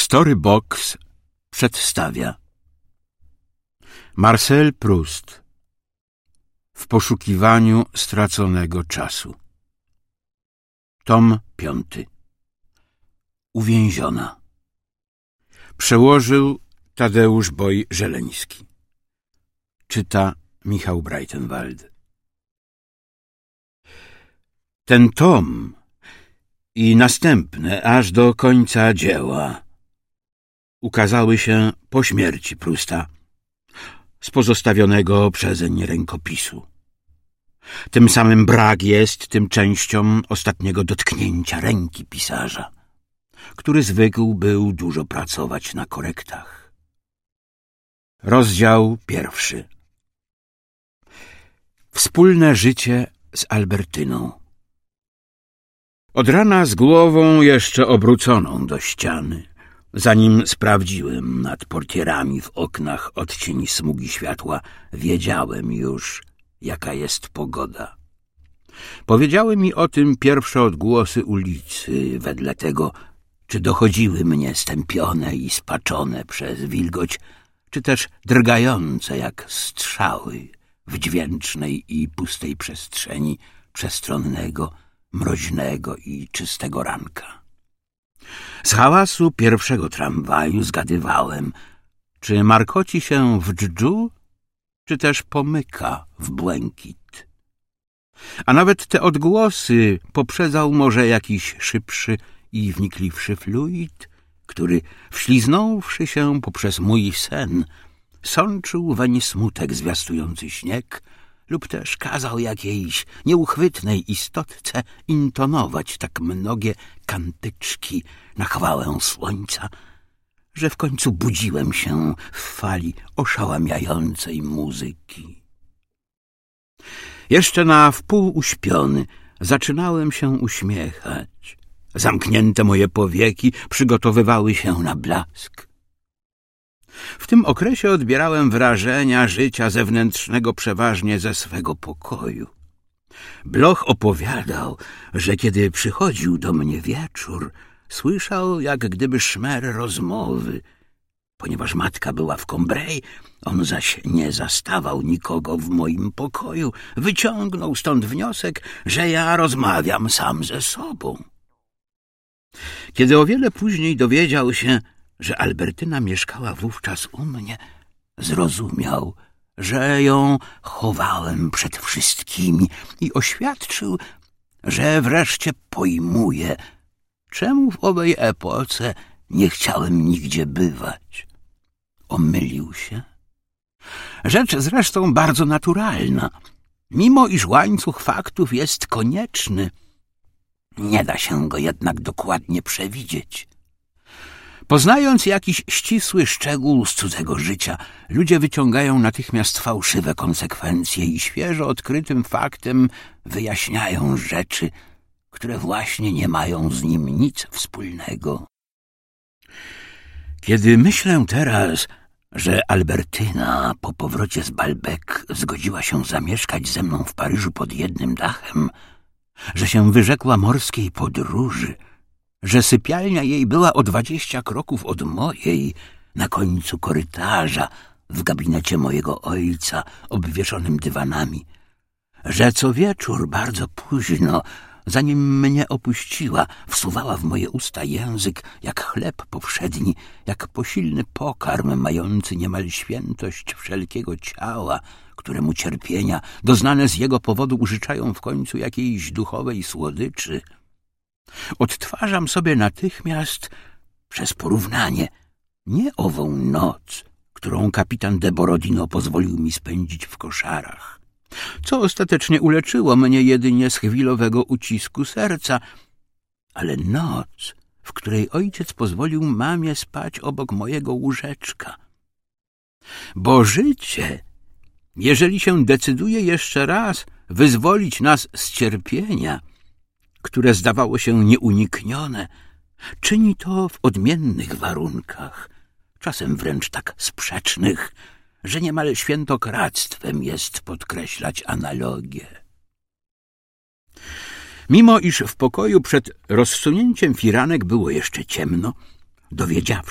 Storybox przedstawia Marcel Proust w poszukiwaniu straconego czasu. Tom 5. Uwięziona. Przełożył Tadeusz Boj-Żeleński. Czyta Michał Breitenwald. Ten tom i następne aż do końca dzieła ukazały się po śmierci Prousta z pozostawionego przezeń rękopisu. Tym samym brak jest tym częścią ostatniego dotknięcia ręki pisarza, który zwykł był dużo pracować na korektach. Rozdział 1. Wspólne życie z Albertyną. Od rana z głową jeszcze obróconą do ściany, zanim sprawdziłem nad portierami w oknach odcień smugi światła, wiedziałem już, jaka jest pogoda. Powiedziały mi o tym pierwsze odgłosy ulicy, wedle tego, czy dochodziły mnie stępione i spaczone przez wilgoć, czy też drgające jak strzały w dźwięcznej i pustej przestrzeni przestronnego, mroźnego i czystego ranka. Z hałasu pierwszego tramwaju zgadywałem, czy markoci się w dżdżu, czy też pomyka w błękit. A nawet te odgłosy poprzedzał może jakiś szybszy i wnikliwszy fluid, który, wśliznąwszy się poprzez mój sen, sączył weń smutek zwiastujący śnieg, lub też kazał jakiejś nieuchwytnej istotce intonować tak mnogie kantyczki na chwałę słońca, że w końcu budziłem się w fali oszałamiającej muzyki. Jeszcze na wpół uśpiony zaczynałem się uśmiechać. Zamknięte moje powieki przygotowywały się na blask. W tym okresie odbierałem wrażenia życia zewnętrznego przeważnie ze swego pokoju. Bloch opowiadał, że kiedy przychodził do mnie wieczór, słyszał jak gdyby szmer rozmowy. Ponieważ matka była w Combray, on zaś nie zastawał nikogo w moim pokoju, wyciągnął stąd wniosek, że ja rozmawiam sam ze sobą. Kiedy o wiele później dowiedział się, że Albertyna mieszkała wówczas u mnie, zrozumiał, że ją chowałem przed wszystkimi i oświadczył, że wreszcie pojmuje, czemu w owej epoce nie chciałem nigdzie bywać. Omylił się. Rzecz zresztą bardzo naturalna. Mimo iż łańcuch faktów jest konieczny, nie da się go jednak dokładnie przewidzieć. Poznając jakiś ścisły szczegół z cudzego życia, ludzie wyciągają natychmiast fałszywe konsekwencje i świeżo odkrytym faktem wyjaśniają rzeczy, które właśnie nie mają z nim nic wspólnego. Kiedy myślę teraz, że Albertyna po powrocie z Balbec zgodziła się zamieszkać ze mną w Paryżu pod jednym dachem, że się wyrzekła morskiej podróży, że sypialnia jej była o 20 kroków od mojej, na końcu korytarza, w gabinecie mojego ojca, obwieszonym dywanami, że co wieczór bardzo późno, zanim mnie opuściła, wsuwała w moje usta język jak chleb powszedni, jak posilny pokarm mający niemal świętość wszelkiego ciała, któremu cierpienia doznane z jego powodu użyczają w końcu jakiejś duchowej słodyczy. Odtwarzam sobie natychmiast przez porównanie nie ową noc, którą kapitan de Borodino pozwolił mi spędzić w koszarach, co ostatecznie uleczyło mnie jedynie z chwilowego ucisku serca, ale noc, w której ojciec pozwolił mamie spać obok mojego łóżeczka. Bo życie, jeżeli się decyduje jeszcze raz wyzwolić nas z cierpienia, które zdawało się nieuniknione, czyni to w odmiennych warunkach, czasem wręcz tak sprzecznych, że niemal świętokradztwem jest podkreślać analogię. Mimo iż w pokoju przed rozsunięciem firanek było jeszcze ciemno, dowiedziawszy